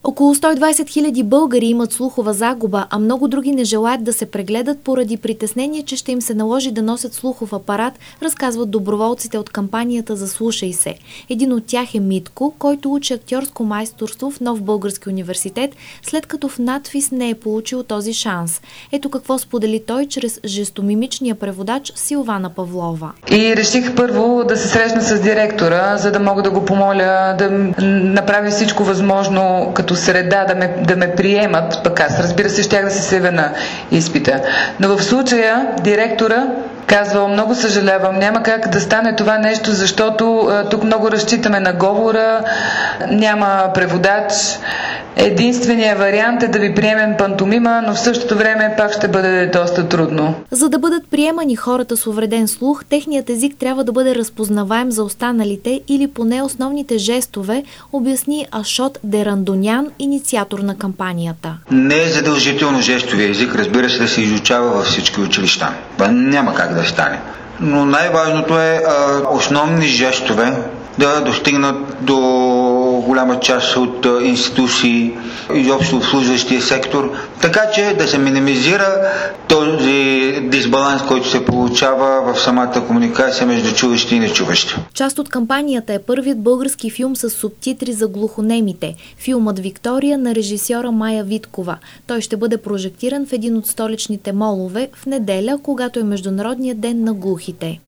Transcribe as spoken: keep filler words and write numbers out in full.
Около сто и двадесет хиляди българи имат слухова загуба, а много други не желаят да се прегледат поради притеснение, че ще им се наложи да носят слухов апарат, разказват доброволците от кампанията "Заслушай се". Един от тях е Митко, който учи актьорско майсторство в Нов български университет, след като в надфис не е получил този шанс. Ето какво сподели той чрез жестомимичния преводач Силвана Павлова. И реших първо да се срещна с директора, за да мога да го помоля да направи всичко възможно като среда да ме, да ме приемат, пък аз разбира се щях да се себе на изпита. Но в случая директора казвал: много съжалявам, няма как да стане това нещо, защото а, тук много разчитаме на говора, няма преводач. Единственият вариант е да ви приемем пантомима, но в същото време пак ще бъде доста трудно. За да бъдат приемани хората с увреден слух, техният език трябва да бъде разпознаваем за останалите или поне основните жестове, обясни Ашот Дерандонян, инициатор на кампанията. Не е задължително жестовия език, разбира се, да се изучава във всички училища. Няма как да стане. Но най-важното е а, основни жестове да достигнат до голяма част от институции, изобщо обслужващия сектор, така че да се минимизира този дисбаланс, който се получава в самата комуникация между чуващи и нечуващи. Част от кампанията е първият български филм с субтитри за глухонемите. Филмът "Виктория" на режисьора Мая Виткова. Той ще бъде прожектиран в един от столичните молове в неделя, когато е Международният ден на глухите.